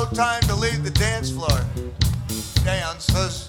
no time to leave the dance floor. Dances.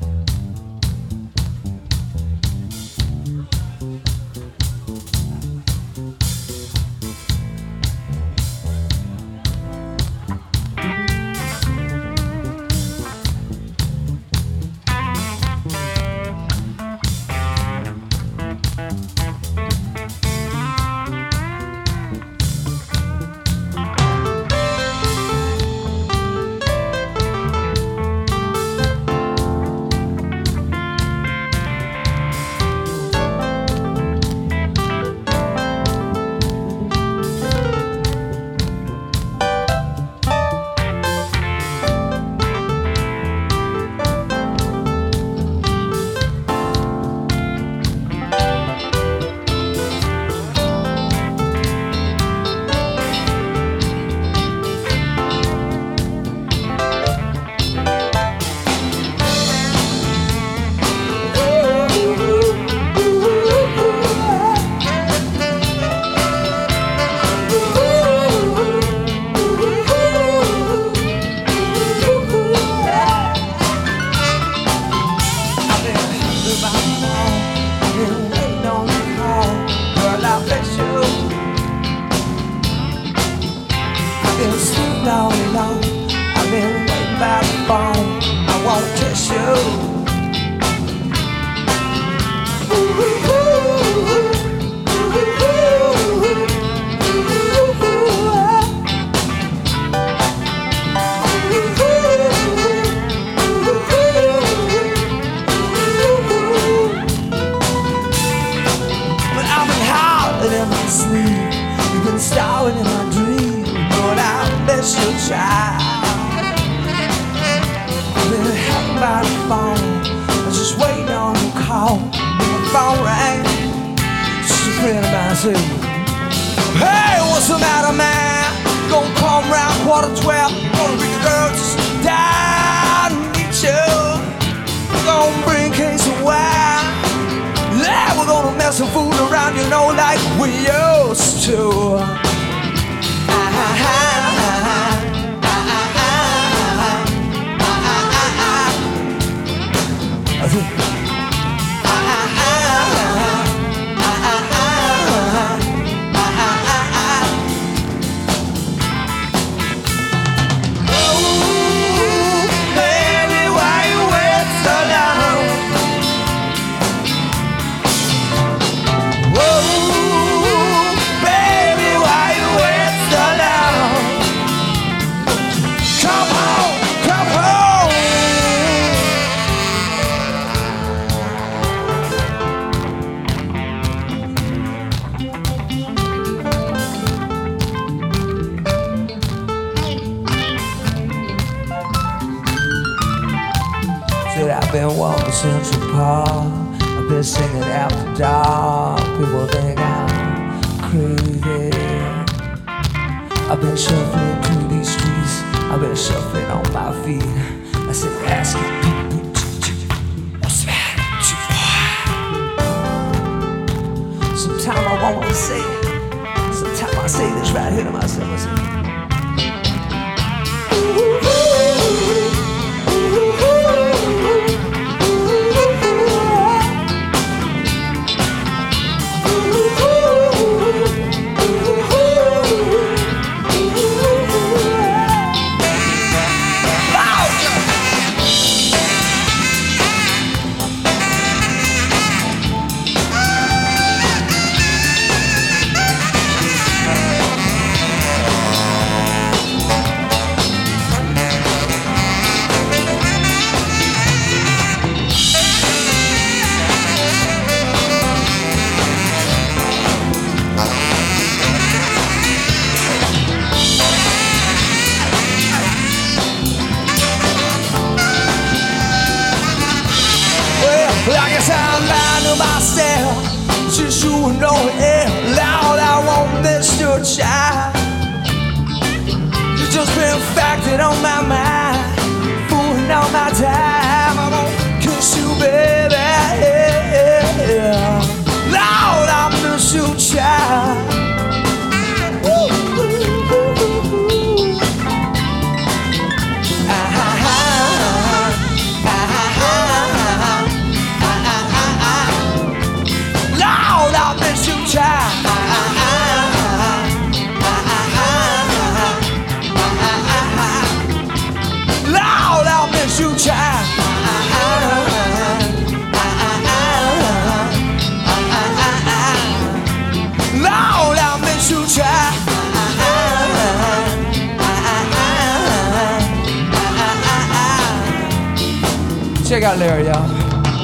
I've been walking Central Park, I've been singing after dark. People think I'm crazy. I've been shuffling through these streets, I've been shuffling on my feet. I said, asking people, what's the matter with you, boy? Sometimes I wanna say it, sometimes I say this right here to myself. I say, just you know it, loud, I won't miss your child. You just been factored on my mind, fooling all my time. I won't kiss you, baby. Loud, I miss your child. Check out Larry, y'all.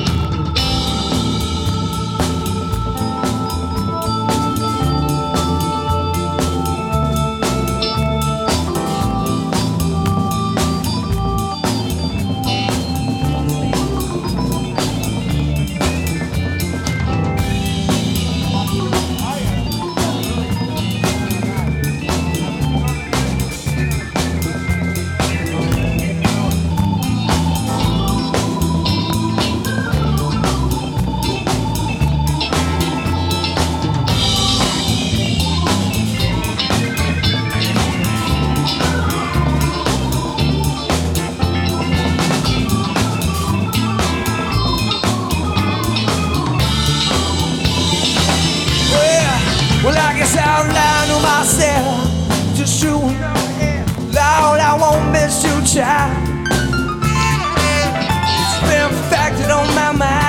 Well, I guess I'll lie to myself, just true. Lord, I won't miss you, child. It's been factored on my mind.